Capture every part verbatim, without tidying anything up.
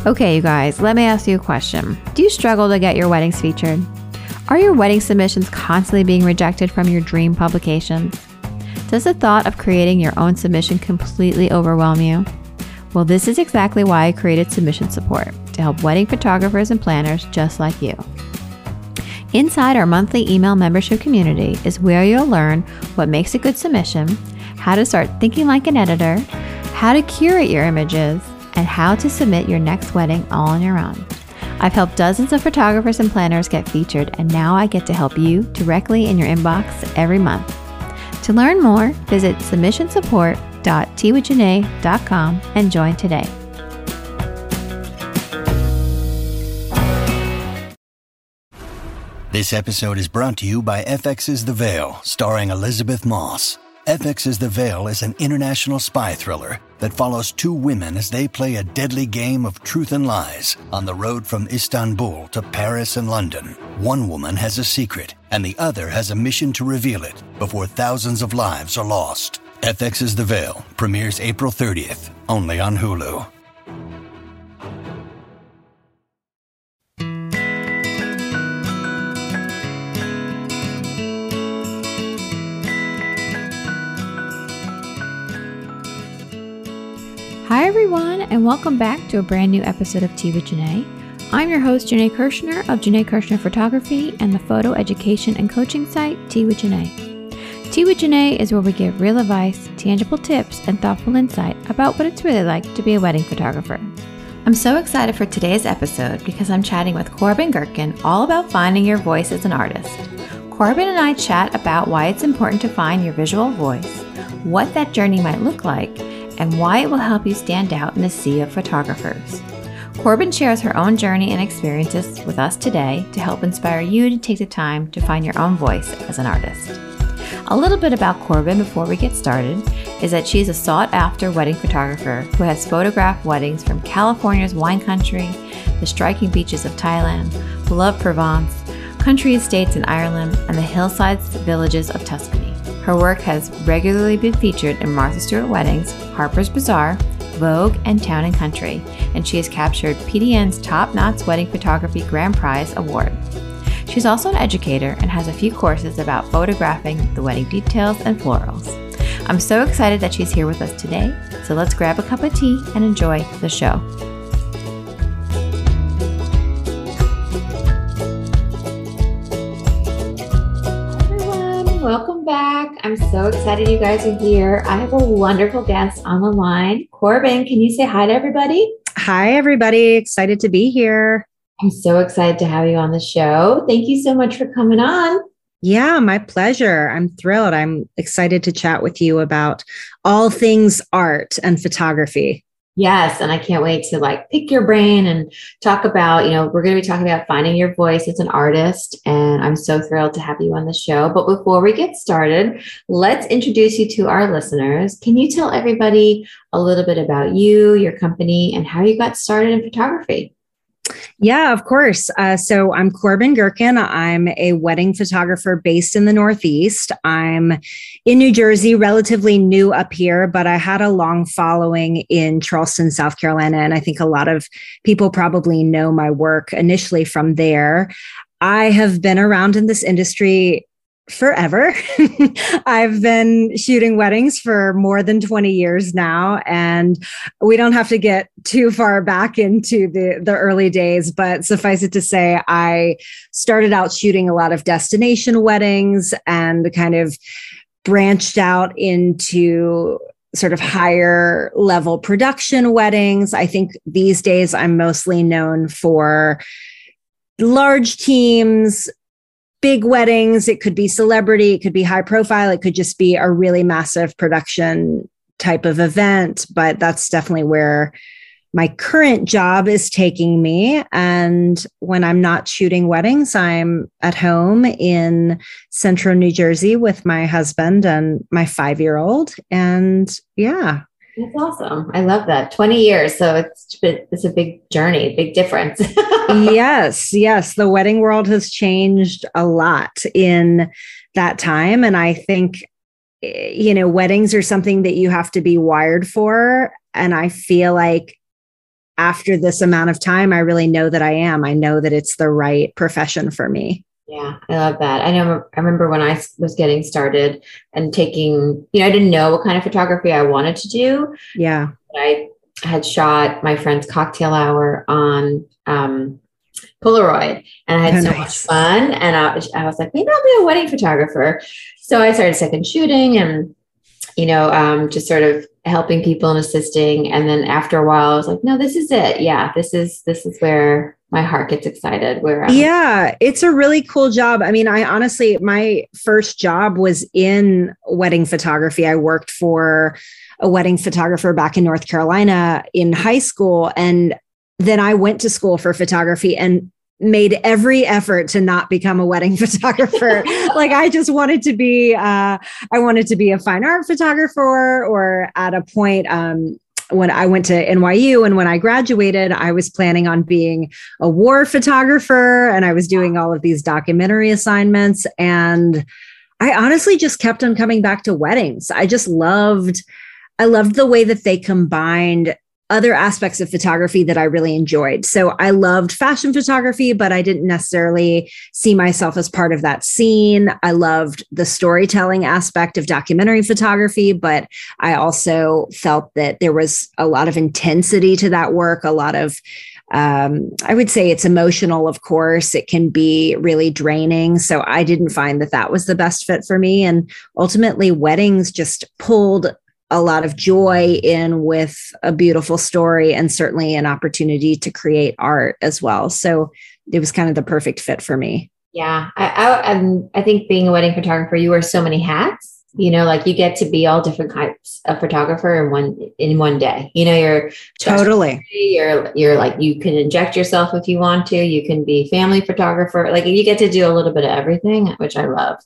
Okay, you guys, let me ask you a question. Do you struggle to get your weddings featured? Are your wedding submissions constantly being rejected from your dream publications? Does the thought of creating your own submission completely overwhelm you? Well, this is exactly why I created Submission Support, to help wedding photographers and planners just like you. Inside our monthly email membership community is where you'll learn what makes a good submission, how to start thinking like an editor, how to curate your images, and how to submit your next wedding all on your own. I've helped dozens of photographers and planners get featured, and now I get to help you directly in your inbox every month. To learn more, visit submission support dot tea with janae dot com and join today. This episode is brought to you by F X's The Veil, starring Elizabeth Moss. F X's The Veil is an international spy thriller that follows two women as they play a deadly game of truth and lies on the road from Istanbul to Paris and London. One woman has a secret, and the other has a mission to reveal it before thousands of lives are lost. F X's The Veil premieres April thirtieth, only on Hulu. Hi everyone, and welcome back to a brand new episode of Tea with Janae. I'm your host, Janae Kirshner of Janae Kirshner Photography and the photo education and coaching site, Tea with Janae. Tea with Janae is where we give real advice, tangible tips, and thoughtful insight about what it's really like to be a wedding photographer. I'm so excited for today's episode because I'm chatting with Corbin Gherkin all about finding your voice as an artist. Corbin and I chat about why it's important to find your visual voice, what that journey might look like, and why it will help you stand out in a sea of photographers. Corbin shares her own journey and experiences with us today to help inspire you to take the time to find your own voice as an artist. A little bit about Corbin before we get started is that she's a sought-after wedding photographer who has photographed weddings from California's wine country, the striking beaches of Thailand, beloved Provence, country estates in Ireland, and the hillsides villages of Tuscany. Her work has regularly been featured in Martha Stewart Weddings, Harper's Bazaar, Vogue, and Town and Country, and she has captured P D N's Top Knots Wedding Photography Grand Prize Award. She's also an educator and has a few courses about photographing the wedding details and florals. I'm so excited that she's here with us today, so let's grab a cup of tea and enjoy the show. Welcome back. I'm so excited you guys are here. I have a wonderful guest on the line. Corbin, can you say hi to everybody? Hi, everybody. Excited to be here. I'm so excited to have you on the show. Thank you so much for coming on. Yeah, my pleasure. I'm thrilled. I'm excited to chat with you about all things art and photography. Yes. And I can't wait to like pick your brain and talk about, you know, we're going to be talking about finding your voice as an artist. And I'm so thrilled to have you on the show. But before we get started, let's introduce you to our listeners. Can you tell everybody a little bit about you, your company, and how you got started in photography? Yeah, of course. Uh, so I'm Corbin Gherkin. I'm a wedding photographer based in the Northeast. I'm in New Jersey, relatively new up here, but I had a long following in Charleston, South Carolina. And I think a lot of people probably know my work initially from there. I have been around in this industry forever. I've been shooting weddings for more than twenty years now, and we don't have to get too far back into the, the early days, but suffice it to say, I started out shooting a lot of destination weddings and kind of branched out into sort of higher level production weddings. I think these days I'm mostly known for large teams, big weddings. It could be celebrity, it could be high profile, it could just be a really massive production type of event. But that's definitely where my current job is taking me. And when I'm not shooting weddings, I'm at home in central New Jersey with my husband and my five-year-old. And yeah. That's awesome. I love that. twenty years. So it's, it's a big journey, big difference. Yes, yes. The wedding world has changed a lot in that time. And I think, you know, weddings are something that you have to be wired for. And I feel like after this amount of time, I really know that I am. I know that it's the right profession for me. Yeah, I love that. I know. I remember when I was getting started and taking, you know, I didn't know what kind of photography I wanted to do. Yeah. I had shot my friend's cocktail hour on um, Polaroid, and I had oh, so nice. much fun. And I was, I was like, maybe I'll be a wedding photographer. So I started second shooting and, you know, um, just sort of helping people and assisting. And then after a while, I was like, no, this is it. Yeah, this is, this is where my heart gets excited. Where I'm- yeah, it's a really cool job. I mean, I honestly, my first job was in wedding photography. I worked for a wedding photographer back in North Carolina in high school. And then I went to school for photography and made every effort to not become a wedding photographer. Like I just wanted to be, uh, I wanted to be a fine art photographer, or at a point, um, when I went to N Y U and when I graduated, I was planning on being a war photographer, and I was doing all of these documentary assignments. And I honestly just kept on coming back to weddings. I just loved, I loved the way that they combined other aspects of photography that I really enjoyed. So I loved fashion photography, but I didn't necessarily see myself as part of that scene. I loved the storytelling aspect of documentary photography, but I also felt that there was a lot of intensity to that work, a lot of Um, I would say it's emotional, of course. It can be really draining. So I didn't find that that was the best fit for me. And ultimately, weddings just pulled a lot of joy in with a beautiful story and certainly an opportunity to create art as well. So it was kind of the perfect fit for me. Yeah. I, I, I'm, I think being a wedding photographer, you wear so many hats, you know, like you get to be all different types of photographer in one, in one day. You know, you're totally, you're, you're like, you can inject yourself if you want to, you can be family photographer. Like you get to do a little bit of everything, which I love.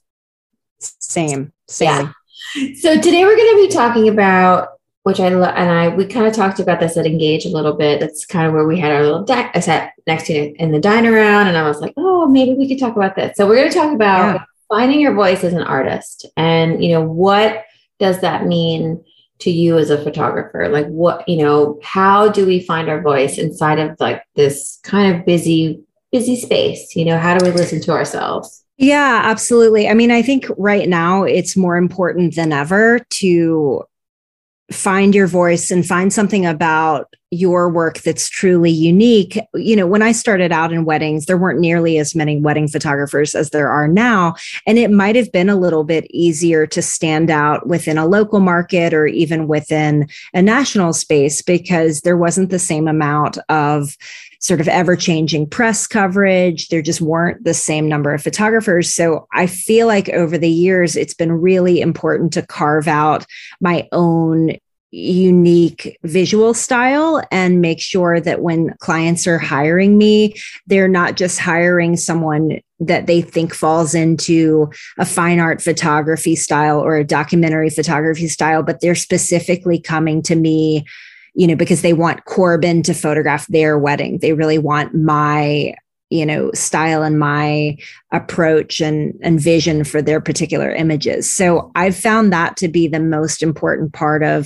Same, same. Yeah. So today we're going to be talking about, which I love, and I, we kind of talked about this at Engage a little bit. That's kind of where we had our little deck. I sat next to you in the diner round and I was like, oh, maybe we could talk about this. So we're going to talk about yeah. finding your voice as an artist, and, you know, what does that mean to you as a photographer? Like what, you know, how do we find our voice inside of like this kind of busy, busy space? You know, how do we listen to ourselves? Yeah, absolutely. I mean, I think right now it's more important than ever to find your voice and find something about your work that's truly unique. You know, when I started out in weddings, there weren't nearly as many wedding photographers as there are now. And it might have been a little bit easier to stand out within a local market or even within a national space because there wasn't the same amount of sort of ever-changing press coverage. There just weren't the same number of photographers. So I feel like over the years, it's been really important to carve out my own unique visual style and make sure that when clients are hiring me, they're not just hiring someone that they think falls into a fine art photography style or a documentary photography style, but they're specifically coming to me, you know, because they want Corbin to photograph their wedding. They really want my, you know, style and my approach and, and vision for their particular images. So I've found that to be the most important part of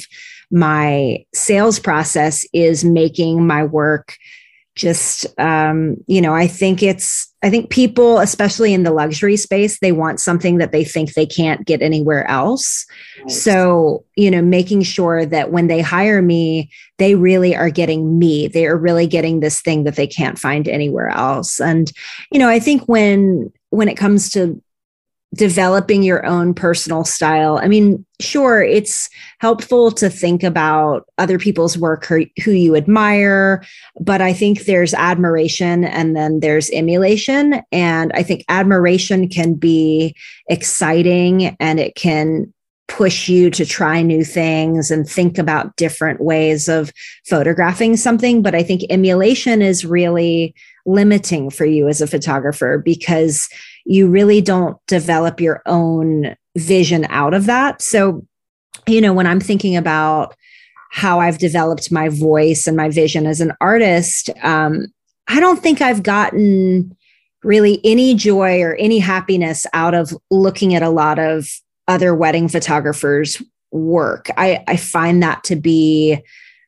my sales process, is making my work just, um, you know, I think it's, I think people, especially in the luxury space, they want something that they think they can't get anywhere else. Right. So, you know, making sure that when they hire me, they really are getting me. They are really getting this thing that they can't find anywhere else. And, you know, I think when, when it comes to developing your own personal style, I mean, sure, it's helpful to think about other people's work who you admire, but I think there's admiration and then there's emulation. And I think admiration can be exciting and it can push you to try new things and think about different ways of photographing something. But I think emulation is really limiting for you as a photographer because you really don't develop your own vision out of that. So, you know, when I'm thinking about how I've developed my voice and my vision as an artist, um, I don't think I've gotten really any joy or any happiness out of looking at a lot of other wedding photographers' work. I, I find that to be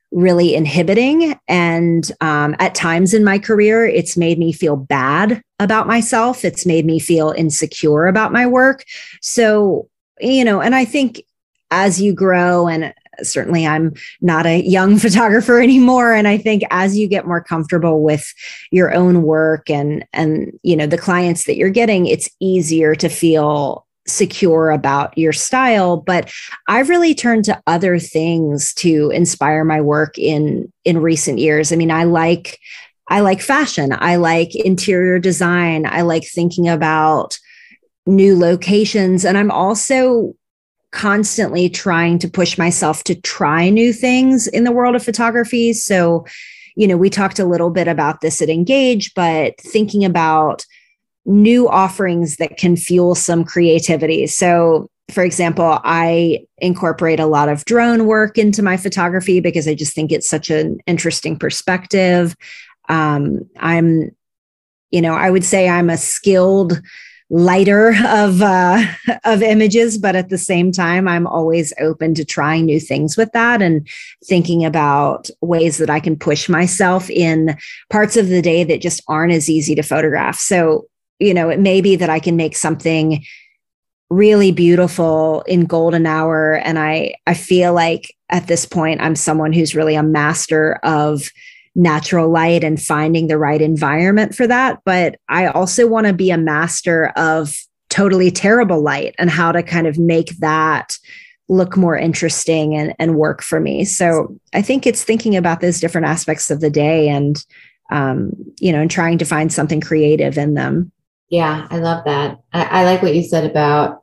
really inhibiting. And um, at times in my career, it's made me feel bad about myself. It's made me feel insecure about my work. So, you know, and I think as you grow, and certainly I'm not a young photographer anymore. And I think as you get more comfortable with your own work and, and, you know, the clients that you're getting, it's easier to feel secure about your style. But I've really turned to other things to inspire my work in, in recent years. I mean, I like, I like fashion. I like interior design. I like thinking about new locations. And I'm also constantly trying to push myself to try new things in the world of photography. So, you know, we talked a little bit about this at Engage, but thinking about new offerings that can fuel some creativity. So, for example, I incorporate a lot of drone work into my photography because I just think it's such an interesting perspective. Um, I'm, you know, I would say I'm a skilled lighter of uh, of images, but at the same time, I'm always open to trying new things with that and thinking about ways that I can push myself in parts of the day that just aren't as easy to photograph. So, you know, it may be that I can make something really beautiful in golden hour. And I, I feel like at this point, I'm someone who's really a master of natural light and finding the right environment for that. But I also want to be a master of totally terrible light and how to kind of make that look more interesting and, and work for me. So I think it's thinking about those different aspects of the day and, um, you know, and trying to find something creative in them. Yeah, I love that. I, I like what you said about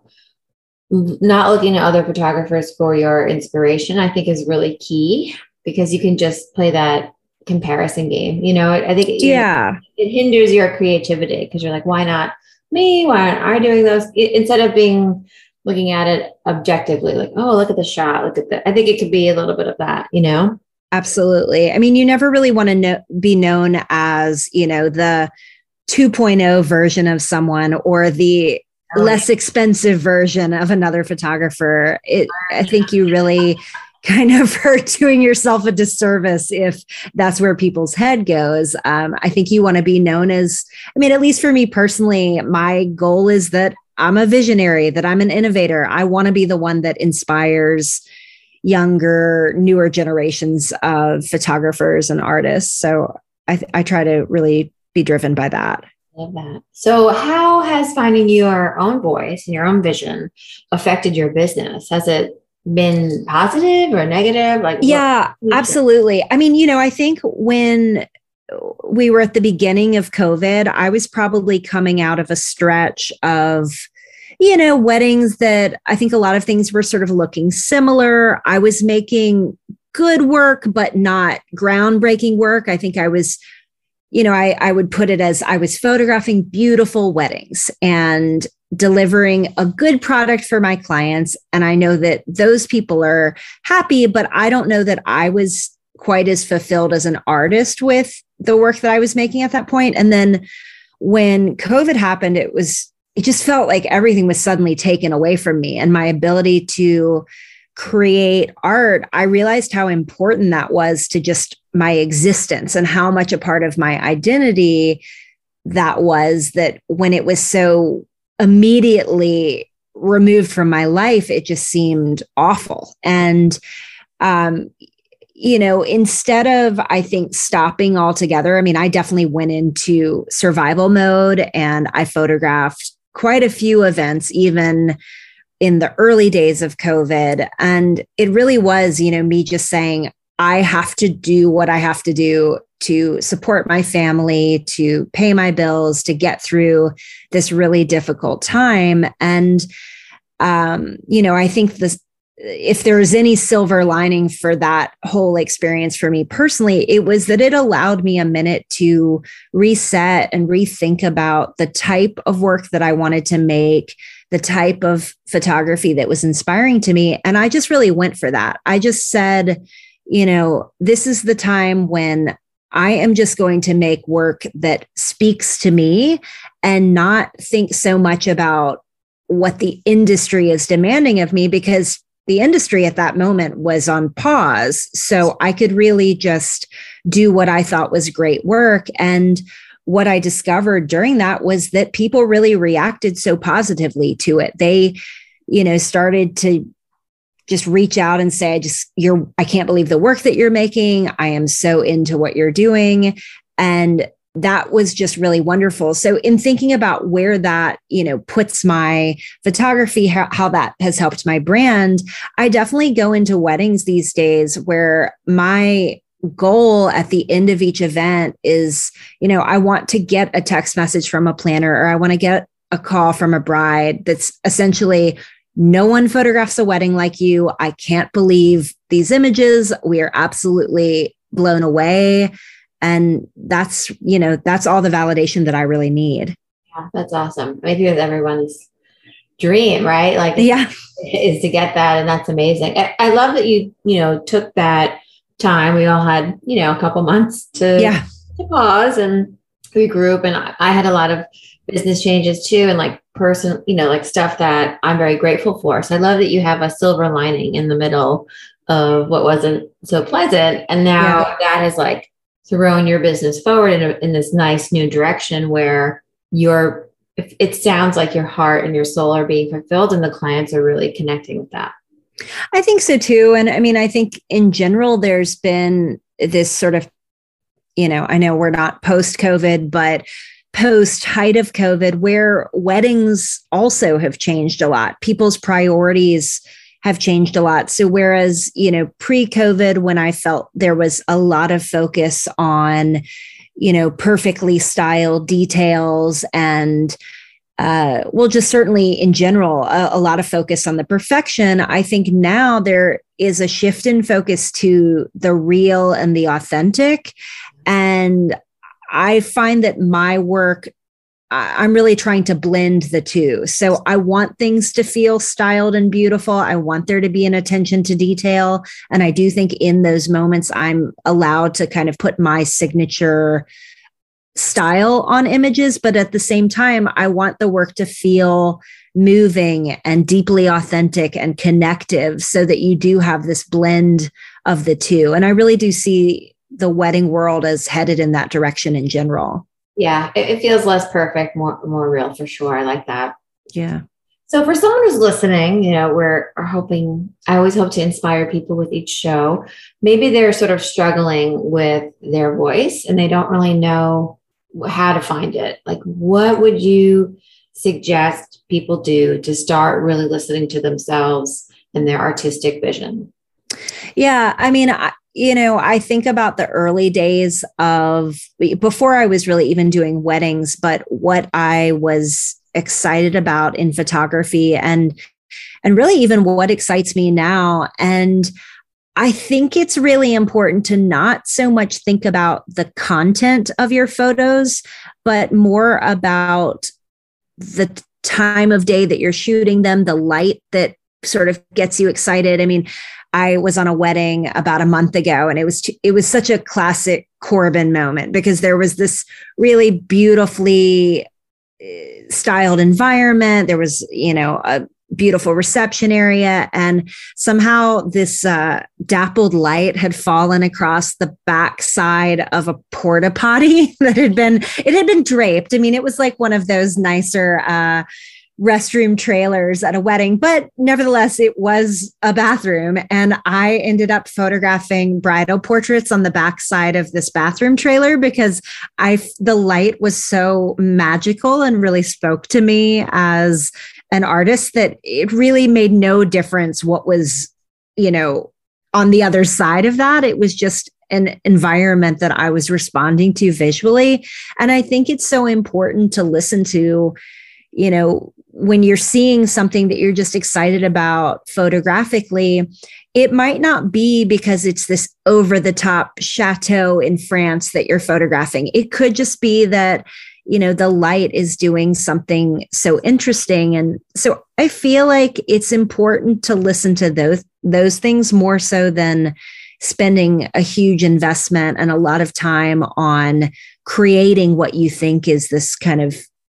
not looking at other photographers for your inspiration, I think is really key because you can just play that comparison game. You know, I think yeah, know, it hinders your creativity because you're like, why not me? Why aren't I doing those? It, instead of being looking at it objectively, like, oh, look at the shot, look at that. I think it could be a little bit of that, you know? Absolutely. I mean, you never really want to know, be known as, you know, the two point oh version of someone or the oh, less expensive version of another photographer. It, I think you really kind of are doing yourself a disservice if that's where people's head goes. Um, I think you want to be known as, I mean, at least for me personally, my goal is that I'm a visionary, that I'm an innovator. I want to be the one that inspires younger, newer generations of photographers and artists. So I, th- I try to really be driven by that. Love that. So how has finding your own voice and your own vision affected your business? Has it been positive or negative? Like, yeah, absolutely. I mean, you know, I think when we were at the beginning of COVID, I was probably coming out of a stretch of, you know, weddings that I think a lot of things were sort of looking similar. I was making good work, but not groundbreaking work. I think I was You know, I, I would put it as I was photographing beautiful weddings and delivering a good product for my clients. And I know that those people are happy, but I don't know that I was quite as fulfilled as an artist with the work that I was making at that point. And then when COVID happened, it was, it just felt like everything was suddenly taken away from me and my ability to create art. I realized how important that was to just my existence and how much a part of my identity that was, that when it was so immediately removed from my life, it just seemed awful. And, um, you know, instead of, I think, stopping altogether, I mean, I definitely went into survival mode and I photographed quite a few events, even in the early days of COVID. And it really was, you know, me just saying, I have to do what I have to do to support my family, to pay my bills, to get through this really difficult time. And, um, you know, I think this, if there was any silver lining for that whole experience for me personally, it was that it allowed me a minute to reset and rethink about the type of work that I wanted to make, the type of photography that was inspiring to me. And I just really went for that. I just said, you know, this is the time when I am just going to make work that speaks to me and not think so much about what the industry is demanding of me, because the industry at that moment was on pause. So I could really just do what I thought was great work. And what I discovered during that was that people really reacted so positively to it. They, you know, started to just reach out and say, I just, you're, I can't believe the work that you're making. I am so into what you're doing. And that was just really wonderful. So in thinking about where that, you know, puts my photography, how, how that has helped my brand, I definitely go into weddings these days where my goal at the end of each event is, you know, I want to get a text message from a planner, or I want to get a call from a bride that's essentially, no one photographs a wedding like you. I can't believe these images. We are absolutely blown away. And that's, you know, that's all the validation that I really need. Yeah, that's awesome. I think it's everyone's dream, right? Like, yeah, is to get that. And that's amazing. I, I love that you, you know, took that time. We all had, you know, a couple months to, yeah. to pause and regroup. And I, I had a lot of business changes too. And like person, you know, like stuff that I'm very grateful for. So I love that you have a silver lining in the middle of what wasn't so pleasant. And now yeah. that has like thrown your business forward in, a, in this nice new direction where you're, it sounds like your heart and your soul are being fulfilled and the clients are really connecting with that. I think so too. And I mean, I think in general, there's been this sort of, you know, I know we're not post-COVID, but post height of COVID, where weddings also have changed a lot. People's priorities have changed a lot. So whereas, you know, pre-COVID, when I felt there was a lot of focus on, you know, perfectly styled details and Uh, well, just certainly in general, a, a lot of focus on the perfection. I think now there is a shift in focus to the real and the authentic. And I find that my work, I, I'm really trying to blend the two. So I want things to feel styled and beautiful. I want there to be an attention to detail. And I do think in those moments, I'm allowed to kind of put my signature style on images, but at the same time, I want the work to feel moving and deeply authentic and connective so that you do have this blend of the two. And I really do see the wedding world as headed in that direction in general. Yeah, it, it feels less perfect, more, more real for sure. I like that. Yeah. So for someone who's listening, you know, we're are hoping, I always hope to inspire people with each show. Maybe they're sort of struggling with their voice and they don't really know how to find it. Like, what would you suggest people do to start really listening to themselves and their artistic vision? Yeah. I mean, I, you know, I think about the early days of before I was really even doing weddings, but what I was excited about in photography and, and really even what excites me now. And I think it's really important to not so much think about the content of your photos, but more about the time of day that you're shooting them, the light that sort of gets you excited. I mean, I was on a wedding about a month ago, and it was it was such a classic Corbin moment because there was this really beautifully styled environment. There was, you know, a beautiful reception area. And somehow this uh, dappled light had fallen across the back side of a porta potty that had been, it had been draped. I mean, it was like one of those nicer uh, restroom trailers at a wedding, but nevertheless, it was a bathroom. And I ended up photographing bridal portraits on the back side of this bathroom trailer because I, the light was so magical and really spoke to me as an artist that it really made no difference what was, you know, on the other side of that. It was just an environment that I was responding to visually. And I think it's so important to listen to, you know, when you're seeing something that you're just excited about photographically, it might not be because it's this over the top chateau in France that you're photographing. It could just be that, you know, the light is doing something so interesting. And so I feel like it's important to listen to those, those things more so than spending a huge investment and a lot of time on creating what you think is this kind of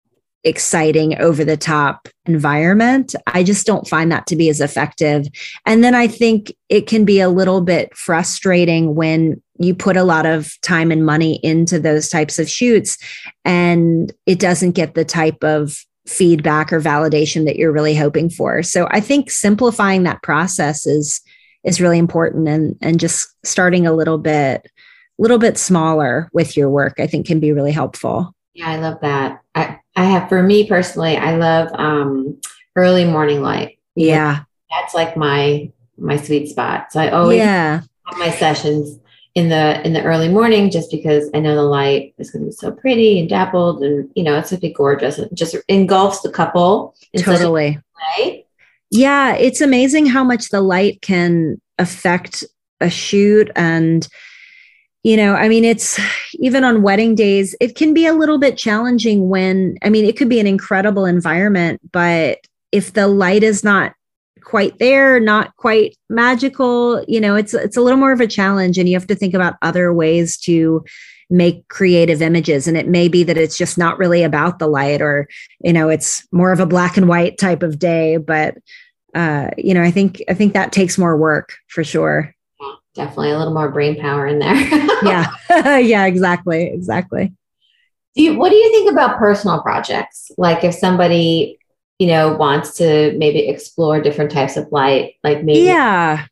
exciting, over the top environment. I just don't find that to be as effective. And then I think it can be a little bit frustrating when you put a lot of time and money into those types of shoots and it doesn't get the type of feedback or validation that you're really hoping for. So I think simplifying that process is is really important, and and just starting a little bit little bit smaller with your work, I think, can be really helpful. Yeah, I love that. I, I have, for me personally, I love um, early morning light. Yeah. That's like my, my sweet spot. So I always yeah. have my sessions in the, in the early morning, just because I know the light is going to be so pretty and dappled, and, you know, it's going to be gorgeous. It just engulfs the couple. In totally. Such a way. Yeah. It's amazing how much the light can affect a shoot. And you know, I mean, it's even on wedding days, it can be a little bit challenging when, I mean, it could be an incredible environment, but if the light is not quite there, not quite magical, you know, it's, it's a little more of a challenge, and you have to think about other ways to make creative images. And it may be that it's just not really about the light, or, you know, it's more of a black and white type of day, but, uh, you know, I think, I think that takes more work for sure. Definitely a little more brain power in there. yeah. yeah, exactly. Exactly. Do you, what do you think about personal projects? Like if somebody, you know, wants to maybe explore different types of light, like maybe. Yeah.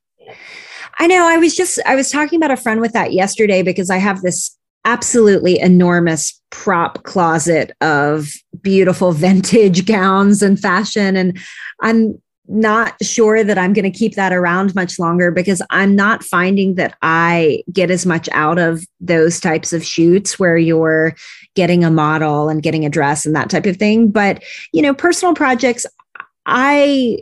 I know. I was just, I was talking about a friend with that yesterday, because I have this absolutely enormous prop closet of beautiful vintage gowns and fashion. And I'm not sure that I'm going to keep that around much longer, because I'm not finding that I get as much out of those types of shoots where you're getting a model and getting a dress and that type of thing. But, you know, personal projects, I,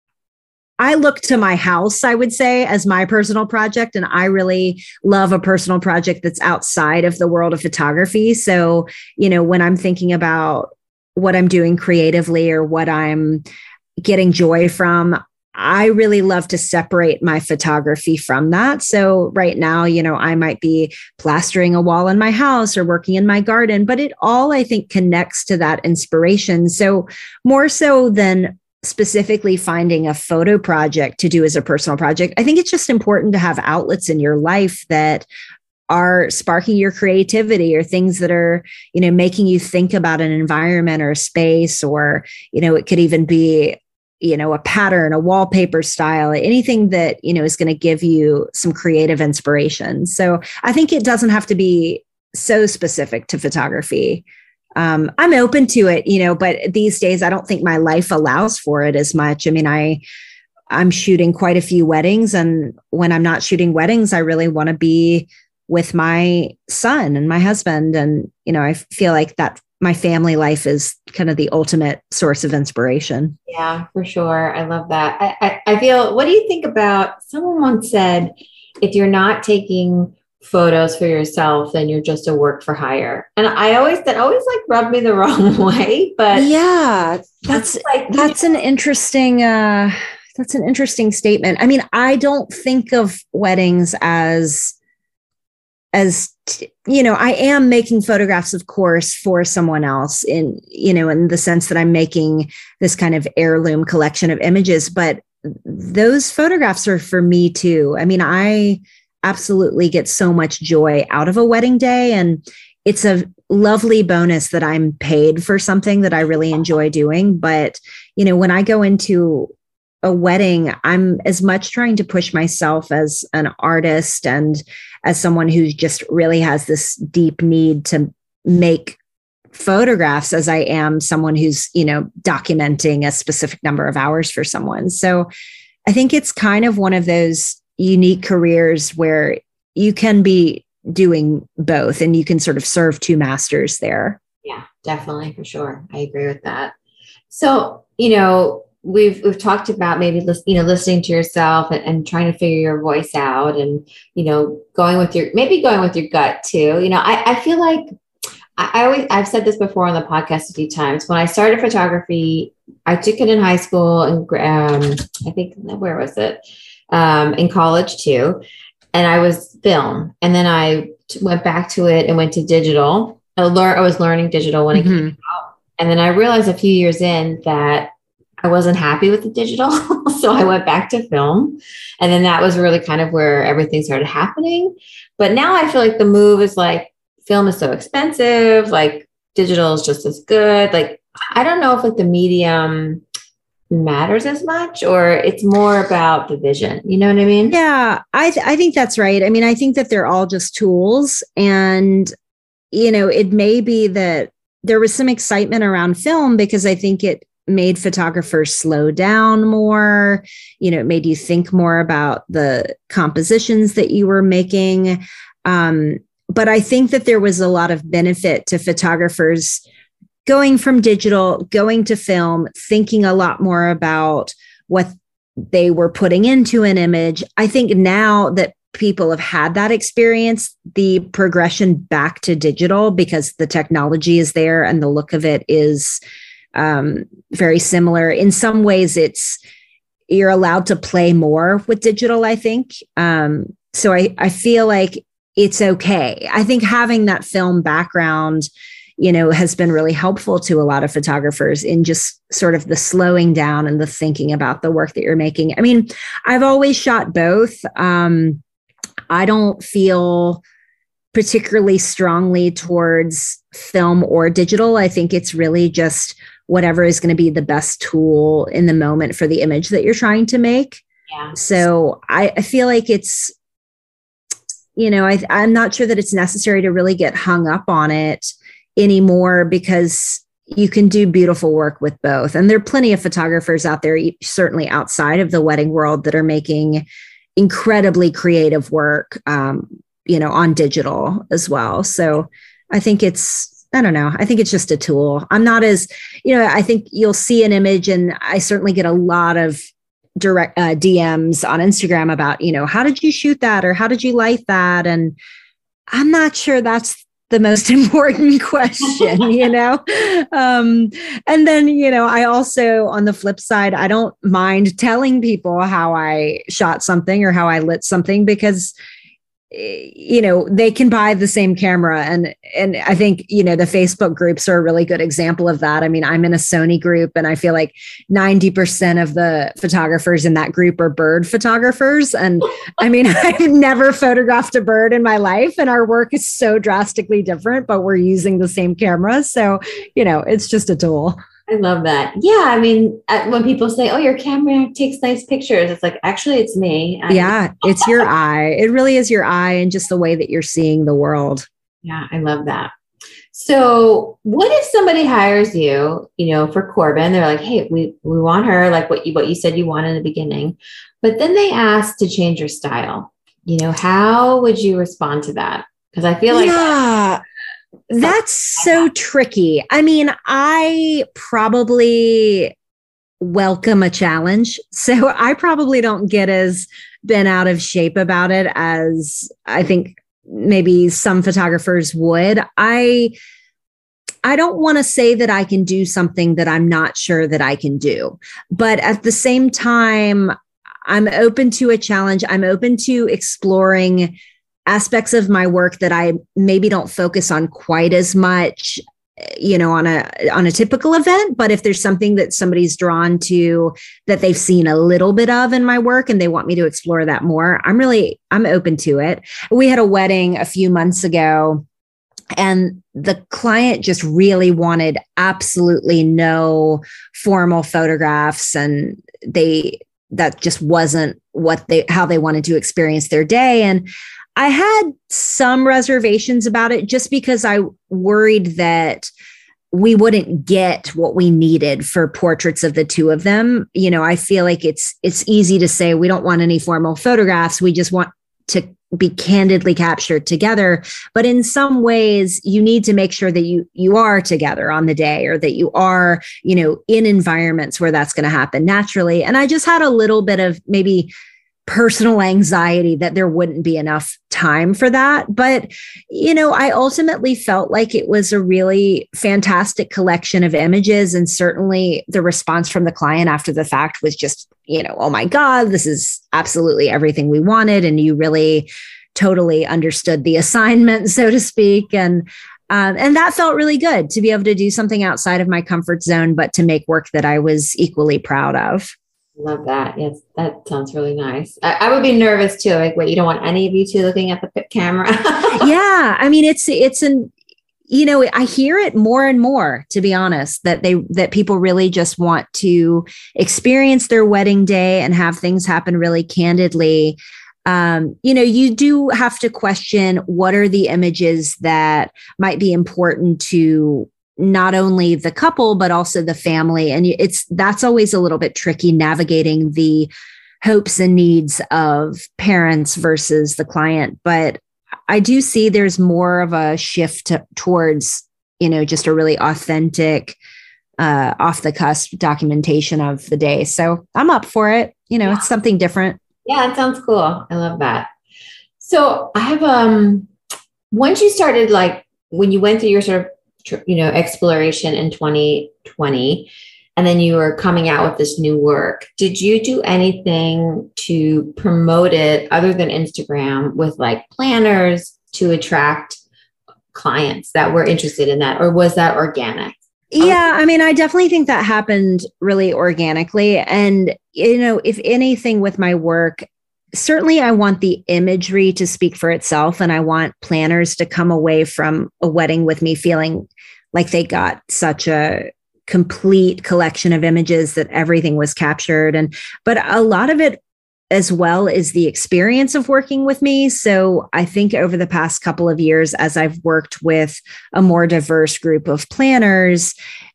I look to my house, I would say, as my personal project. And I really love a personal project that's outside of the world of photography. So, you know, when I'm thinking about what I'm doing creatively or what I'm getting joy from, I really love to separate my photography from that. So right now, you know, I might be plastering a wall in my house or working in my garden, but it all, I think, connects to that inspiration. So more so than specifically finding a photo project to do as a personal project, I think it's just important to have outlets in your life that are sparking your creativity, or things that are, you know, making you think about an environment or a space, or, you know, it could even be, you know, a pattern, a wallpaper style, anything that, you know, is going to give you some creative inspiration. So I think it doesn't have to be so specific to photography. Um, I'm open to it, you know, but these days I don't think my life allows for it as much. I mean, I, I'm shooting quite a few weddings, and when I'm not shooting weddings, I really want to be with my son and my husband. And, you know, I feel like that my family life is kind of the ultimate source of inspiration. Yeah, for sure. I love that. I, I, I feel, what do you think about, someone once said, if you're not taking photos for yourself, then you're just a work for hire. And I always, that always like rubbed me the wrong way, but yeah, that's like, that's an interesting, uh, that's an interesting statement. I mean, I don't think of weddings as, as, you know, I am making photographs, of course, for someone else, in, you know, in the sense that I'm making this kind of heirloom collection of images, but those photographs are for me too. I mean, I absolutely get so much joy out of a wedding day, and it's a lovely bonus that I'm paid for something that I really enjoy doing. But, you know, when I go into a wedding, I'm as much trying to push myself as an artist and as someone who just really has this deep need to make photographs as I am someone who's, you know, documenting a specific number of hours for someone. So I think it's kind of one of those unique careers where you can be doing both and you can sort of serve two masters there. Yeah, definitely, for sure. I agree with that. So, you know, we've we've talked about maybe you know listening to yourself and, and trying to figure your voice out, and you know going with your maybe going with your gut too. You know, I, I feel like I, I always I've said this before on the podcast a few times. When I started photography, I took it in high school and um, I think where was it um, in college too, and I was film, and then I t- went back to it and went to digital. I learned I was learning digital when mm-hmm. it came out. And then I realized a few years in that I wasn't happy with the digital. So I went back to film. And then that was really kind of where everything started happening. But now I feel like the move is like, film is so expensive, like digital is just as good. Like, I don't know if like the medium matters as much, or it's more about the vision. You know what I mean? Yeah, I, th- I think that's right. I mean, I think that they're all just tools. And, you know, it may be that there was some excitement around film because I think it made photographers slow down more. You know, it made you think more about the compositions that you were making. Um, but I think that there was a lot of benefit to photographers going from digital, going to film, thinking a lot more about what they were putting into an image. I think now that people have had that experience, the progression back to digital, because the technology is there and the look of it is um, very similar. In some ways, it's you're allowed to play more with digital, I think. Um, so I, I feel like it's okay. I think having that film background, you know, has been really helpful to a lot of photographers in just sort of the slowing down and the thinking about the work that you're making. I mean, I've always shot both. Um, I don't feel particularly strongly towards film or digital. I think it's really just whatever is going to be the best tool in the moment for the image that you're trying to make. Yeah. So I, I feel like it's, you know, I, I'm not sure that it's necessary to really get hung up on it anymore, because you can do beautiful work with both. And there are plenty of photographers out there, certainly outside of the wedding world, that are making incredibly creative work, um, you know, on digital as well. So I think it's, I don't know, I think it's just a tool. I'm not as, you know, I think you'll see an image, and I certainly get a lot of direct uh, D Ms on Instagram about, you know, how did you shoot that? Or how did you light that? And I'm not sure that's the most important question, you know? Um, and then, you know, I also, on the flip side, I don't mind telling people how I shot something or how I lit something, because, you know, they can buy the same camera. And, and I think, you know, the Facebook groups are a really good example of that. I mean, I'm in a Sony group, and I feel like ninety percent of the photographers in that group are bird photographers. And I mean, I've never photographed a bird in my life, and our work is so drastically different, but we're using the same camera. So, you know, it's just a tool. I love that. Yeah. I mean, when people say, oh, your camera takes nice pictures, it's like, actually, it's me. I- yeah, it's your eye. It really is your eye, and just the way that you're seeing the world. Yeah, I love that. So what if somebody hires you, you know, for Corbin, they're like, hey, we, we want her, like what you, what you said you want in the beginning, but then they ask to change your style, you know, how would you respond to that? Because I feel like yeah. That's so tricky. I mean, I probably welcome a challenge. So I probably don't get as bent out of shape about it as I think maybe some photographers would. I I don't want to say that I can do something that I'm not sure that I can do. But at the same time, I'm open to a challenge. I'm open to exploring aspects of my work that I maybe don't focus on quite as much, you know, on a on a typical event. But if there's something that somebody's drawn to that they've seen a little bit of in my work and they want me to explore that more, I'm really, I'm open to it. We had a wedding a few months ago, and the client just really wanted absolutely no formal photographs, and they, that just wasn't what they, how they wanted to experience their day. And I had some reservations about it just because I worried that we wouldn't get what we needed for portraits of the two of them. You know, I feel like it's it's easy to say we don't want any formal photographs. We just want to be candidly captured together. But in some ways, you need to make sure that you you are together on the day, or that you are, you know, in environments where that's going to happen naturally. And I just had a little bit of maybe personal anxiety that there wouldn't be enough time for that. But, you know, I ultimately felt like it was a really fantastic collection of images. And certainly the response from the client after the fact was just, you know, oh my God, this is absolutely everything we wanted. And you really totally understood the assignment, so to speak. And Um, and that felt really good to be able to do something outside of my comfort zone, but to make work that I was equally proud of. Love that. Yes, that sounds really nice. I, I would be nervous too. Like, wait, you don't want any of you two looking at the camera? Yeah. I mean, it's, it's an, you know, I hear it more and more, to be honest, that they, that people really just want to experience their wedding day and have things happen really candidly. Um, you know, you do have to question what are the images that might be important to not only the couple, but also the family. And it's, that's always a little bit tricky, navigating the hopes and needs of parents versus the client. But I do see there's more of a shift to, towards, you know, just a really authentic, uh, off the cusp documentation of the day. So I'm up for it. You know, yeah. It's something different. Yeah, it sounds cool. I love that. So I have, um, once you started, like when you went through your sort of, you know, exploration in twenty twenty, and then you were coming out with this new work, did you do anything to promote it other than Instagram with like planners to attract clients that were interested in that? Or was that organic? Yeah, I mean, I definitely think that happened really organically. And, you know, if anything with my work, certainly I want the imagery to speak for itself. And I want planners to come away from a wedding with me feeling like they got such a complete collection of images, that everything was captured. And, but a lot of it as well is the experience of working with me. So I think over the past couple of years, as I've worked with a more diverse group of planners,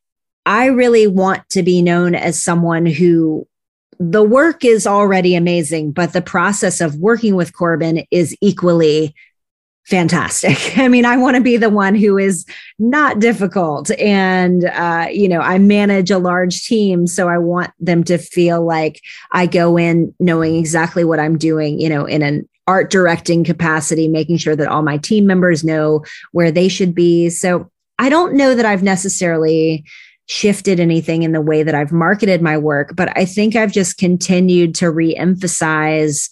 I really want to be known as someone who the work is already amazing, but the process of working with Corbin is equally fantastic. I mean, I want to be the one who is not difficult. And, uh, you know, I manage a large team. So I want them to feel like I go in knowing exactly what I'm doing, you know, in an art directing capacity, making sure that all my team members know where they should be. So I don't know that I've necessarily shifted anything in the way that I've marketed my work, but I think I've just continued to re-emphasize,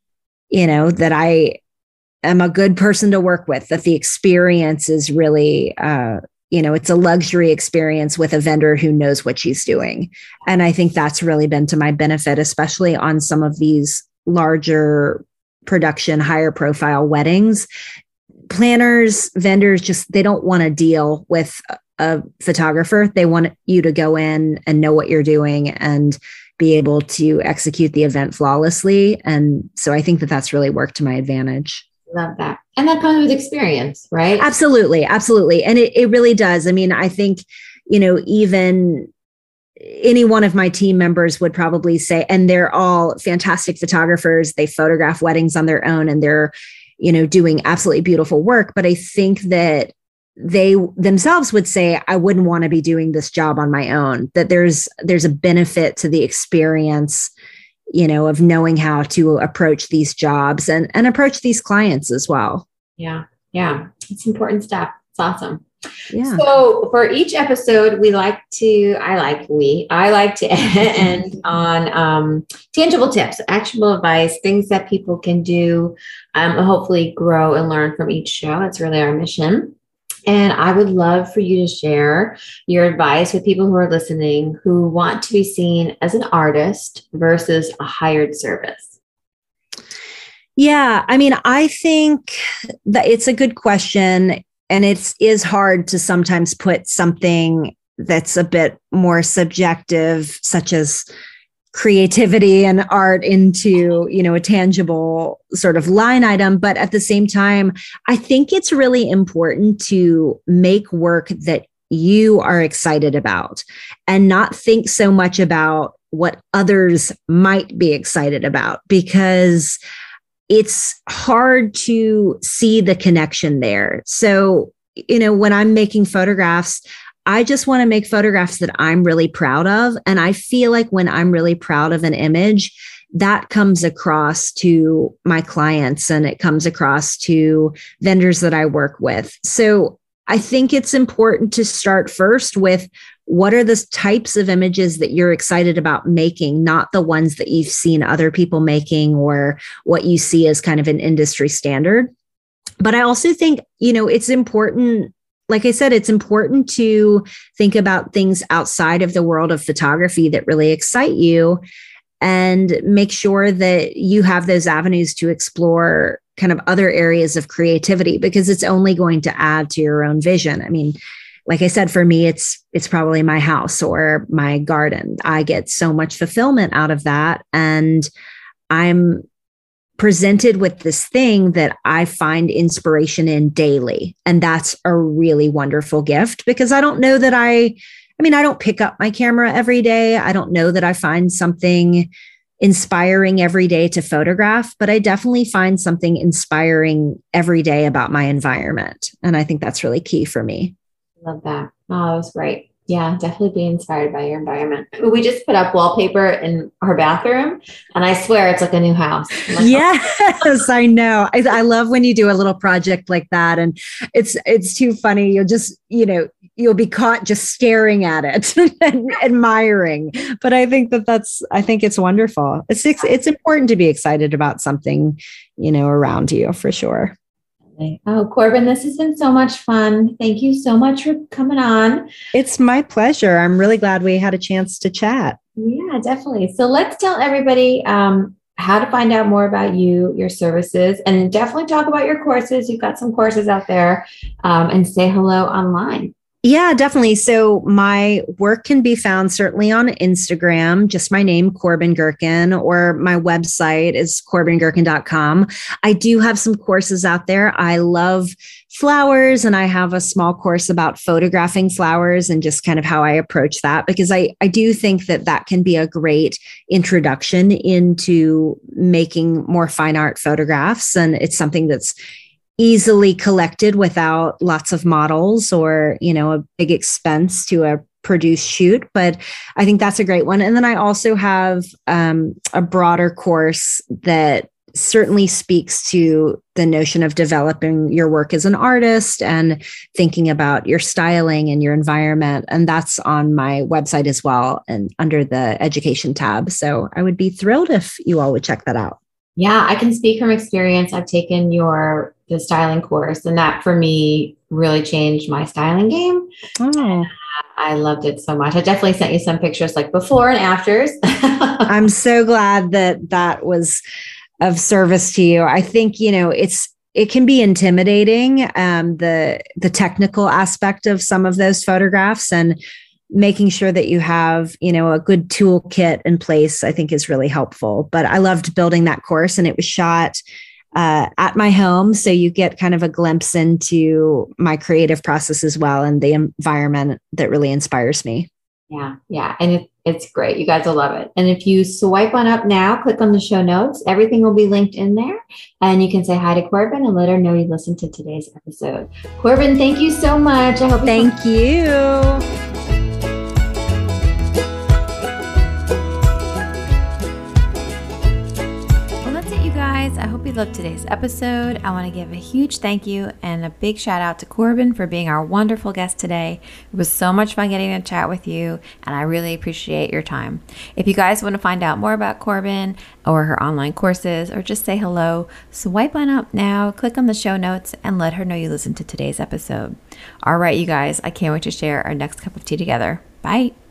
you know, that I am a good person to work with, that the experience is really, uh, you know, it's a luxury experience with a vendor who knows what she's doing. And I think that's really been to my benefit, especially on some of these larger production, higher profile weddings. Planners, vendors, just, they don't want to deal with a photographer. They want you to go in and know what you're doing and be able to execute the event flawlessly. And so I think that that's really worked to my advantage. Love that. And that comes with experience, right? Absolutely. Absolutely. And it, it really does. I mean, I think, you know, even any one of my team members would probably say, and they're all fantastic photographers. They photograph weddings on their own and they're, you know, doing absolutely beautiful work. But I think that they themselves would say, I wouldn't want to be doing this job on my own, that there's, there's a benefit to the experience, you know, of knowing how to approach these jobs and, and approach these clients as well. Yeah. Yeah. It's important stuff. It's awesome. Yeah. So for each episode, we like to, I like, we, I like to end on um, tangible tips, actionable advice, things that people can do, um, hopefully grow and learn from each show. It's really our mission. And I would love for you to share your advice with people who are listening who want to be seen as an artist versus a hired service. Yeah, I mean, I think that it's a good question. And it is hard to sometimes put something that's a bit more subjective, such as creativity and art, into, you know, a tangible sort of line item. But at the same time, I think it's really important to make work that you are excited about and not think so much about what others might be excited about, because it's hard to see the connection there. So, you know, when I'm making photographs, I just want to make photographs that I'm really proud of. And I feel like when I'm really proud of an image, that comes across to my clients and it comes across to vendors that I work with. So I think it's important to start first with what are the types of images that you're excited about making, not the ones that you've seen other people making or what you see as kind of an industry standard. But I also think, you know, it's important like I said, it's important to think about things outside of the world of photography that really excite you, and make sure that you have those avenues to explore kind of other areas of creativity, because it's only going to add to your own vision. I mean, like I said, for me, it's it's probably my house or my garden. I get so much fulfillment out of that. And I'm presented with this thing that I find inspiration in daily. And that's a really wonderful gift, because I don't know that I, I mean, I don't pick up my camera every day. I don't know that I find something inspiring every day to photograph, but I definitely find something inspiring every day about my environment. And I think that's really key for me. Love that. Oh, that was great. Yeah, definitely be inspired by your environment. We just put up wallpaper in our bathroom, and I swear it's like a new house. Like, yes, I know. I, I love when you do a little project like that, and it's it's too funny. You'll just, you know, you'll be caught just staring at it and admiring. But I think that that's, I think it's wonderful. It's it's important to be excited about something, you know, around you, for sure. Oh, Corbin, this has been so much fun. Thank you so much for coming on. It's my pleasure. I'm really glad we had a chance to chat. Yeah, definitely. So let's tell everybody um, how to find out more about you, your services, and definitely talk about your courses. You've got some courses out there, um, and say hello online. Yeah, definitely. So my work can be found certainly on Instagram, just my name, Corbin Gherkin, or my website is corbin gherkin dot com. I do have some courses out there. I love flowers, and I have a small course about photographing flowers and just kind of how I approach that, because I, I do think that that can be a great introduction into making more fine art photographs. And it's something that's easily collected without lots of models or, you know, a big expense to a produced shoot. But I think that's a great one. And then I also have um, a broader course that certainly speaks to the notion of developing your work as an artist and thinking about your styling and your environment. And that's on my website as well, and under the education tab. So I would be thrilled if you all would check that out. Yeah, I can speak from experience. I've taken your the styling course, and that for me really changed my styling game. Oh. I loved it so much. I definitely sent you some pictures like before and afters. I'm so glad that that was of service to you. I think, you know, it's it can be intimidating, um, the the technical aspect of some of those photographs, and making sure that you have, you know, a good toolkit in place, I think is really helpful. But I loved building that course, and it was shot uh, at my home. So you get kind of a glimpse into my creative process as well, and the environment that really inspires me. Yeah. Yeah. And it, it's great. You guys will love it. And if you swipe on up now, click on the show notes, everything will be linked in there, and you can say hi to Corbin and let her know you listened to today's episode. Corbin, thank you so much. I hope you Thank you. I hope you loved today's episode. I want to give a huge thank you and a big shout out to Corbin for being our wonderful guest today. It was so much fun getting to chat with you, and I really appreciate your time. If you guys want to find out more about Corbin or her online courses, or just say hello, swipe on up now, click on the show notes, and let her know you listened to today's episode. All right, you guys, I can't wait to share our next cup of tea together. Bye.